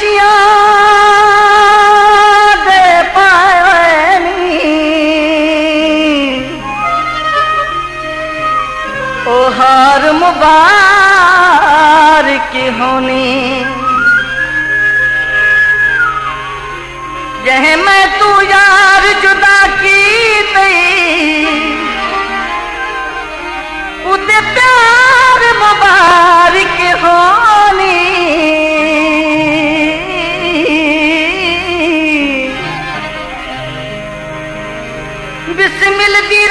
चंगिया दे पानी ओ हार मुबारक होनी जह मैं तू यार जुदा की तई उदे प्यार मुबारक होनी बिस्मिल दी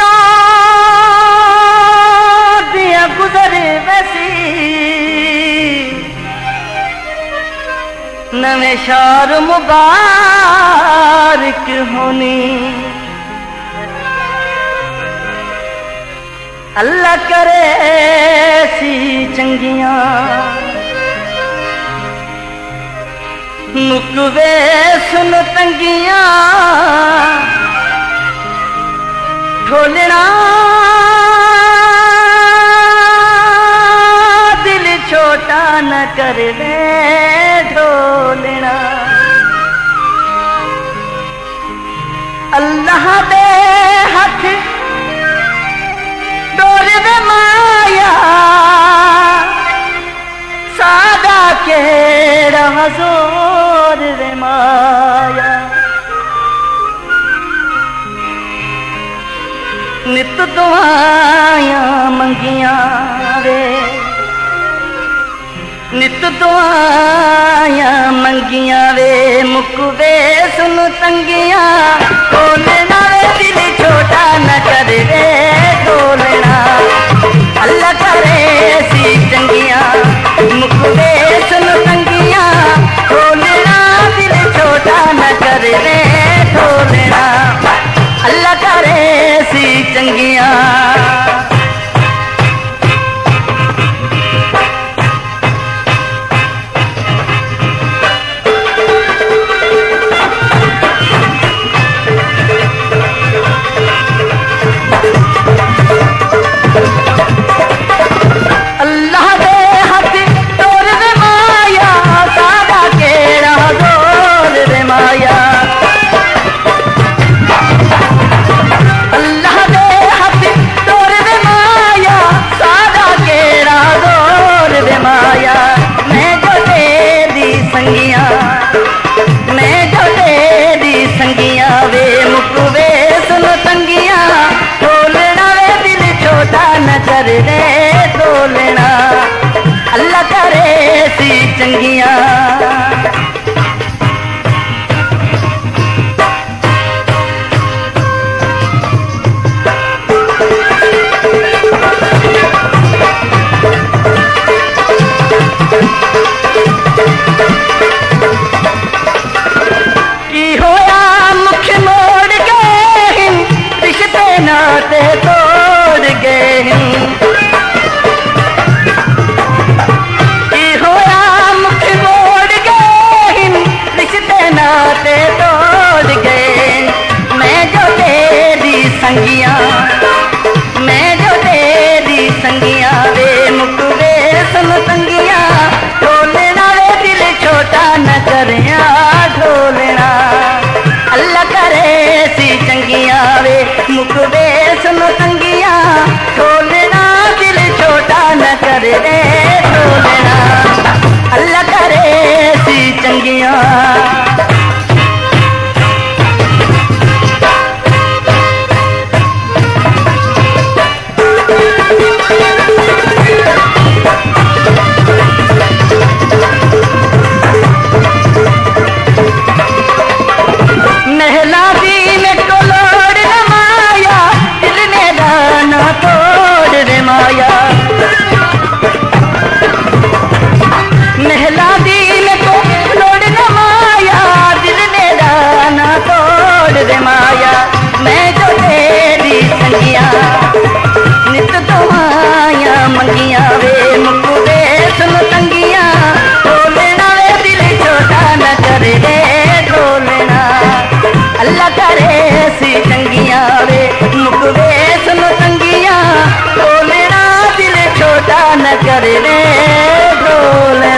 रात दिया गुजरे वैसी नवे शार मुबारक होनी अल्लाह करे सी चंगिया मुकवे सुन तंगिया ढोलना दिल छोटा न कर दे ढोलना अल्लाह दे हथ डोर दे माया सादा केड़ा जोर दे माया नित दुआया मंगिया वे नित दुआया मंगिया वे मुकवे सुन तंगिया बोलना वे दिल छोटा न कर रे बोलना अल्लाह करे सी चंगिया मुकवे सुन तंगिया बोलना दिल छोटा न कर रे बोलना अल्लाह करे सी चंगिया कर रे तोलना अल्लाह करे सी चंगिया की होया मुख मोड़ गए रिश्ते नाते तोड़ गए संगिया मैं जो तेरी संगिया वे मुकवे सुन संगिया ढोलना वे दिल छोटा न करिया ढोलना अल्लाह करे सी चंगिया वे मुकवे सुन संगिया ढोलना दिल छोटा न कर रे ढोलना अल्लाह करे सी चंगिया नित दुआया मंगिया वे मुकवे सुन तंगिया ढोलना वे दिल छोटा न कर रे ढोलना अल्लाह करे सी चंगिया वे मुकवे सुन तंगिया ढोलना दिल छोटा न कर रे ढोलना।